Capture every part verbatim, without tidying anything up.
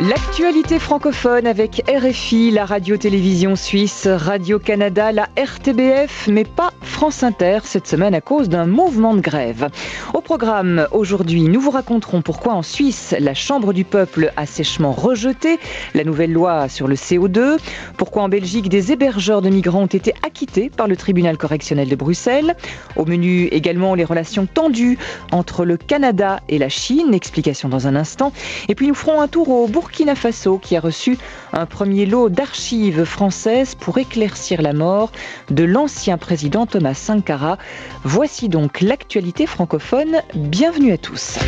L'actualité francophone avec R F I, la radio-télévision suisse, Radio-Canada, la R T B F, mais pas France Inter cette semaine à cause d'un mouvement de grève. Au programme, aujourd'hui, nous vous raconterons pourquoi en Suisse, la Chambre du peuple a sèchement rejeté la nouvelle loi sur le C O deux, pourquoi en Belgique, des hébergeurs de migrants ont été acquittés par le tribunal correctionnel de Bruxelles. Au menu également, les relations tendues entre le Canada et la Chine, explication dans un instant. Et puis nous ferons un tour au Burkina Faso qui a reçu un premier lot d'archives françaises pour éclaircir la mort de l'ancien président Thomas Sankara. Voici donc l'actualité francophone. Bienvenue à tous.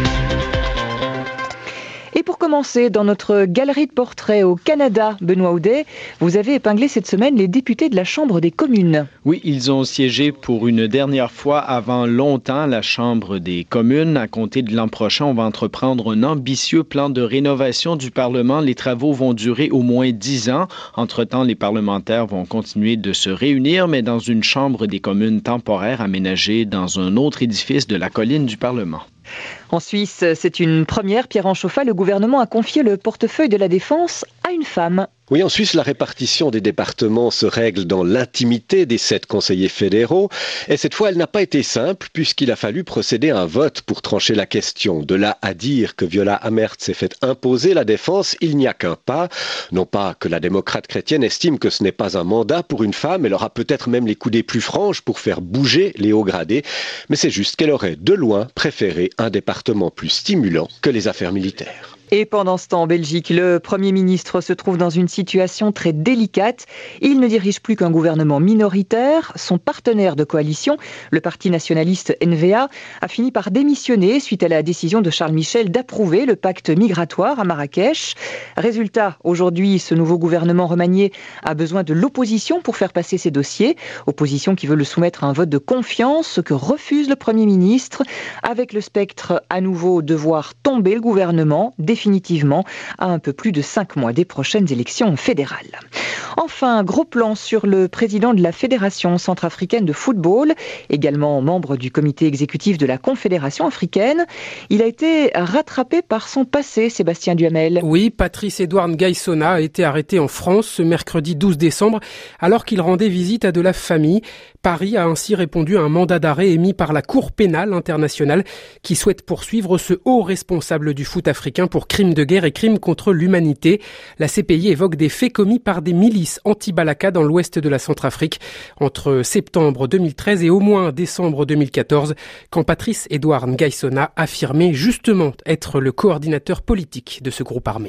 Et pour commencer, dans notre galerie de portraits au Canada, Benoît Audet, vous avez épinglé cette semaine les députés de la Chambre des communes. Oui, ils ont siégé pour une dernière fois avant longtemps à la Chambre des communes. À compter de l'an prochain, on va entreprendre un ambitieux plan de rénovation du Parlement. Les travaux vont durer au moins dix ans. Entre-temps, les parlementaires vont continuer de se réunir, mais dans une Chambre des communes temporaire aménagée dans un autre édifice de la colline du Parlement. En Suisse, c'est une première. Pierre Anchofa, le gouvernement a confié le portefeuille de la défense à une femme. Oui, en Suisse, la répartition des départements se règle dans l'intimité des sept conseillers fédéraux. Et cette fois, elle n'a pas été simple puisqu'il a fallu procéder à un vote pour trancher la question. De là à dire que Viola Amherst s'est fait imposer la défense, il n'y a qu'un pas. Non pas que la démocrate chrétienne estime que ce n'est pas un mandat pour une femme, elle aura peut-être même les coudées plus franches pour faire bouger les hauts gradés, mais c'est juste qu'elle aurait de loin préféré un département plus stimulant que les affaires militaires. Et pendant ce temps, en Belgique, le Premier ministre se trouve dans une situation très délicate. Il ne dirige plus qu'un gouvernement minoritaire. Son partenaire de coalition, le parti nationaliste N V A, a fini par démissionner suite à la décision de Charles Michel d'approuver le pacte migratoire à Marrakech. Résultat, aujourd'hui, ce nouveau gouvernement remanié a besoin de l'opposition pour faire passer ses dossiers. Opposition qui veut le soumettre à un vote de confiance, ce que refuse le Premier ministre, avec le spectre à nouveau de voir tomber le gouvernement, définitivement à un peu plus de cinq mois des prochaines élections fédérales. Enfin, gros plan sur le président de la Fédération centrafricaine de football, également membre du comité exécutif de la Confédération africaine. Il a été rattrapé par son passé, Sébastien Duhamel. Oui, Patrice Edouard Ngaïsona a été arrêté en France ce mercredi douze décembre alors qu'il rendait visite à de la famille. Paris a ainsi répondu à un mandat d'arrêt émis par la Cour pénale internationale qui souhaite poursuivre ce haut responsable du foot africain pour crimes de guerre et crimes contre l'humanité. La C P I évoque des faits commis par des milices anti-Balaka dans l'ouest de la Centrafrique entre septembre deux mille treize et au moins décembre deux mille quatorze, quand Patrice Edouard Ngaïsona affirmait justement être le coordinateur politique de ce groupe armé.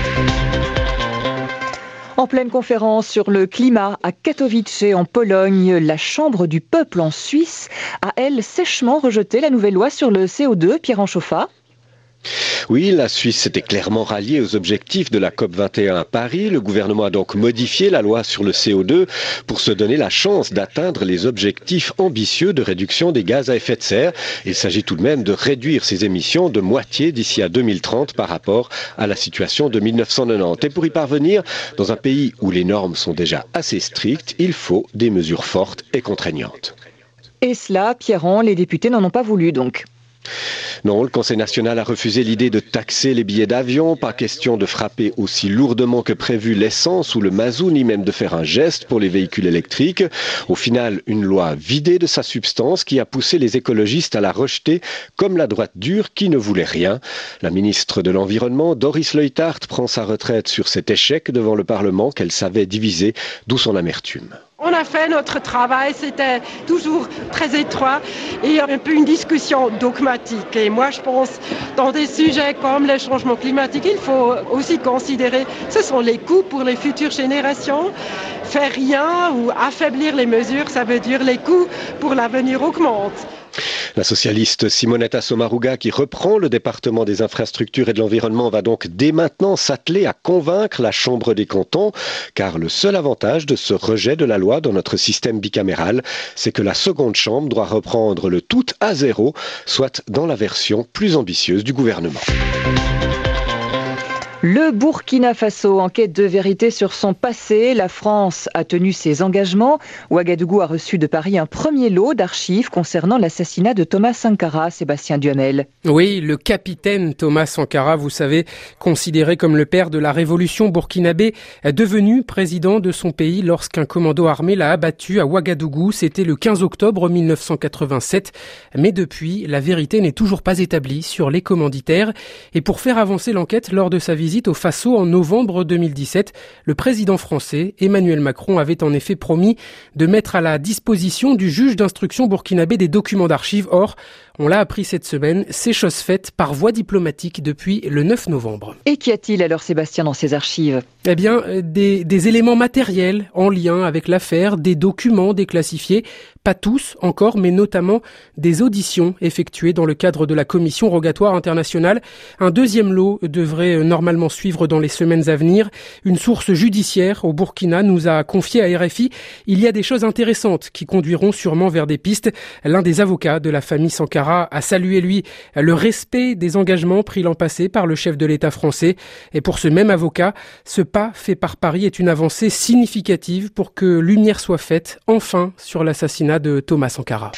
En pleine conférence sur le climat à Katowice en Pologne, la Chambre du peuple en Suisse a, elle, sèchement rejeté la nouvelle loi sur le C O deux. Pierre Anchofa. Oui, la Suisse s'était clairement ralliée aux objectifs de la COP vingt et un à Paris. Le gouvernement a donc modifié la loi sur le C O deux pour se donner la chance d'atteindre les objectifs ambitieux de réduction des gaz à effet de serre. Il s'agit tout de même de réduire ses émissions de moitié d'ici à deux mille trente par rapport à la situation de mille neuf cent quatre-vingt-dix. Et pour y parvenir, dans un pays où les normes sont déjà assez strictes, il faut des mesures fortes et contraignantes. Et cela, Pierre-An, les députés n'en ont pas voulu donc. Non, le Conseil national a refusé l'idée de taxer les billets d'avion. Pas question de frapper aussi lourdement que prévu l'essence ou le mazout, ni même de faire un geste pour les véhicules électriques. Au final, une loi vidée de sa substance qui a poussé les écologistes à la rejeter comme la droite dure qui ne voulait rien. La ministre de l'Environnement, Doris Leuthard, prend sa retraite sur cet échec devant le Parlement qu'elle savait diviser, d'où son amertume. On a fait notre travail, c'était toujours très étroit et un peu une discussion dogmatique. Et moi, je pense, dans des sujets comme les changements climatiques, il faut aussi considérer, ce sont les coûts pour les futures générations. Faire rien ou affaiblir les mesures, ça veut dire les coûts pour l'avenir augmentent. La socialiste Simonetta Sommaruga, qui reprend le département des infrastructures et de l'environnement, va donc dès maintenant s'atteler à convaincre la Chambre des cantons, car le seul avantage de ce rejet de la loi dans notre système bicaméral, c'est que la seconde chambre doit reprendre le tout à zéro, soit dans la version plus ambitieuse du gouvernement. Le Burkina Faso en quête de vérité sur son passé. La France a tenu ses engagements. Ouagadougou a reçu de Paris un premier lot d'archives concernant l'assassinat de Thomas Sankara. Sébastien Duhamel. Oui, le capitaine Thomas Sankara, vous savez, considéré comme le père de la révolution burkinabé, est devenu président de son pays lorsqu'un commando armé l'a abattu à Ouagadougou. C'était le quinze octobre mille neuf cent quatre-vingt-sept. Mais depuis, la vérité n'est toujours pas établie sur les commanditaires. Et pour faire avancer l'enquête lors de sa visite au Faso en novembre deux mille dix-sept, le président français Emmanuel Macron avait en effet promis de mettre à la disposition du juge d'instruction burkinabé des documents d'archives. Or, on l'a appris cette semaine, c'est chose faite par voie diplomatique depuis le neuf novembre. Et qu'y a-t-il alors, Sébastien, dans ces archives ? Eh bien, des, des éléments matériels en lien avec l'affaire, des documents déclassifiés, pas tous encore, mais notamment des auditions effectuées dans le cadre de la Commission rogatoire internationale. Un deuxième lot devrait normalement suivre dans les semaines à venir. Une source judiciaire au Burkina nous a confié à R F I, il y a des choses intéressantes qui conduiront sûrement vers des pistes. L'un des avocats de la famille Sankara a salué, lui, le respect des engagements pris l'an passé par le chef de l'État français. Et pour ce même avocat, ce pas fait par Paris est une avancée significative pour que lumière soit faite, enfin, sur l'assassinat de Thomas Sankara.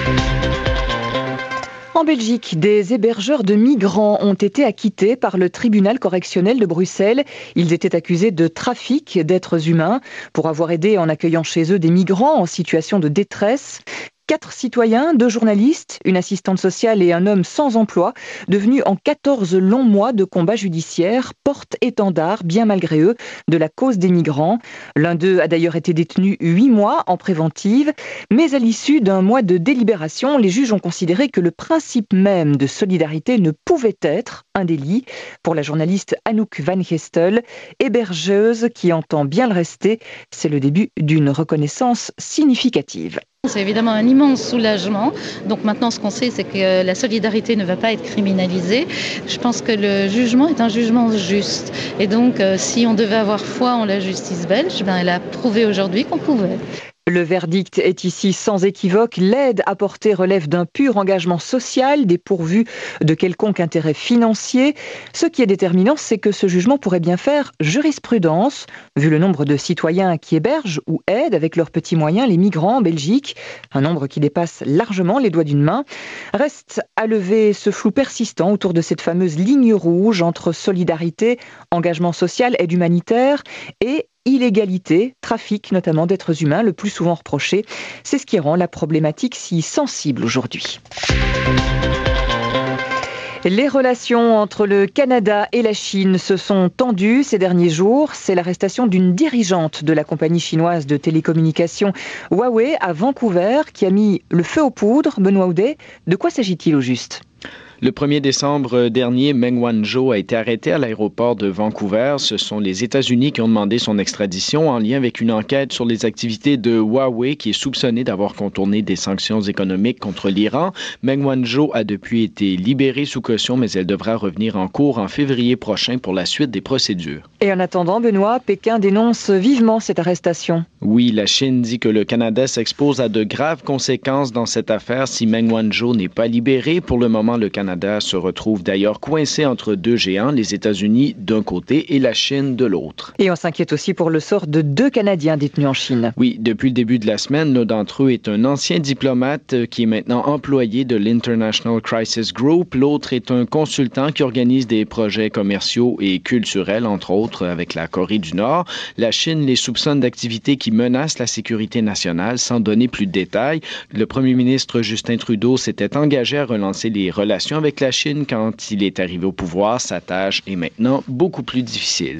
En Belgique, des hébergeurs de migrants ont été acquittés par le tribunal correctionnel de Bruxelles. Ils étaient accusés de trafic d'êtres humains pour avoir aidé en accueillant chez eux des migrants en situation de détresse. Quatre citoyens, deux journalistes, une assistante sociale et un homme sans emploi, devenus en quatorze longs mois de combat judiciaire, porte-étendard, bien malgré eux, de la cause des migrants. L'un d'eux a d'ailleurs été détenu huit mois en préventive, mais à l'issue d'un mois de délibération, les juges ont considéré que le principe même de solidarité ne pouvait être un délit. Pour la journaliste Anouk Van Gestel, hébergeuse qui entend bien le rester, c'est le début d'une reconnaissance significative. C'est évidemment un immense soulagement. Donc maintenant, ce qu'on sait, c'est que la solidarité ne va pas être criminalisée. Je pense que le jugement est un jugement juste. Et donc, si on devait avoir foi en la justice belge, ben, elle a prouvé aujourd'hui qu'on pouvait. Le verdict est ici sans équivoque. L'aide apportée relève d'un pur engagement social, dépourvu de quelconque intérêt financier. Ce qui est déterminant, c'est que ce jugement pourrait bien faire jurisprudence, vu le nombre de citoyens qui hébergent ou aident avec leurs petits moyens les migrants en Belgique, un nombre qui dépasse largement les doigts d'une main. Reste à lever ce flou persistant autour de cette fameuse ligne rouge entre solidarité, engagement social, aide humanitaire et illégalité, trafic notamment d'êtres humains, le plus souvent reproché. C'est ce qui rend la problématique si sensible aujourd'hui. Les relations entre le Canada et la Chine se sont tendues ces derniers jours. C'est l'arrestation d'une dirigeante de la compagnie chinoise de télécommunications Huawei à Vancouver qui a mis le feu aux poudres. Benoît Houdet, de quoi s'agit-il au juste ? Le premier décembre dernier, Meng Wanzhou a été arrêté à l'aéroport de Vancouver. Ce sont les États-Unis qui ont demandé son extradition en lien avec une enquête sur les activités de Huawei qui est soupçonnée d'avoir contourné des sanctions économiques contre l'Iran. Meng Wanzhou a depuis été libérée sous caution, mais elle devra revenir en cours en février prochain pour la suite des procédures. Et en attendant, Benoît, Pékin dénonce vivement cette arrestation. Oui, la Chine dit que le Canada s'expose à de graves conséquences dans cette affaire si Meng Wanzhou n'est pas libéré. Pour le moment, le Canada se retrouve d'ailleurs coincé entre deux géants, les États-Unis d'un côté et la Chine de l'autre. Et on s'inquiète aussi pour le sort de deux Canadiens détenus en Chine. Oui, depuis le début de la semaine, l'un d'entre eux est un ancien diplomate qui est maintenant employé de l'International Crisis Group. L'autre est un consultant qui organise des projets commerciaux et culturels, entre autres avec la Corée du Nord. La Chine les soupçonne d'activités qui menacent la sécurité nationale sans donner plus de détails. Le premier ministre Justin Trudeau s'était engagé à relancer les relations avec la Chine quand il est arrivé au pouvoir. Sa tâche est maintenant beaucoup plus difficile.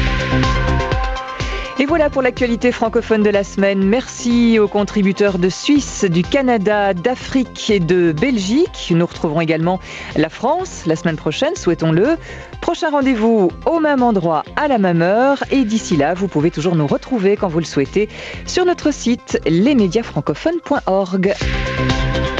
Et voilà pour l'actualité francophone de la semaine. Merci aux contributeurs de Suisse, du Canada, d'Afrique et de Belgique. Nous retrouverons également la France la semaine prochaine, souhaitons-le. Prochain rendez-vous au même endroit, à la même heure. Et d'ici là, vous pouvez toujours nous retrouver quand vous le souhaitez sur notre site les médias francophones point org.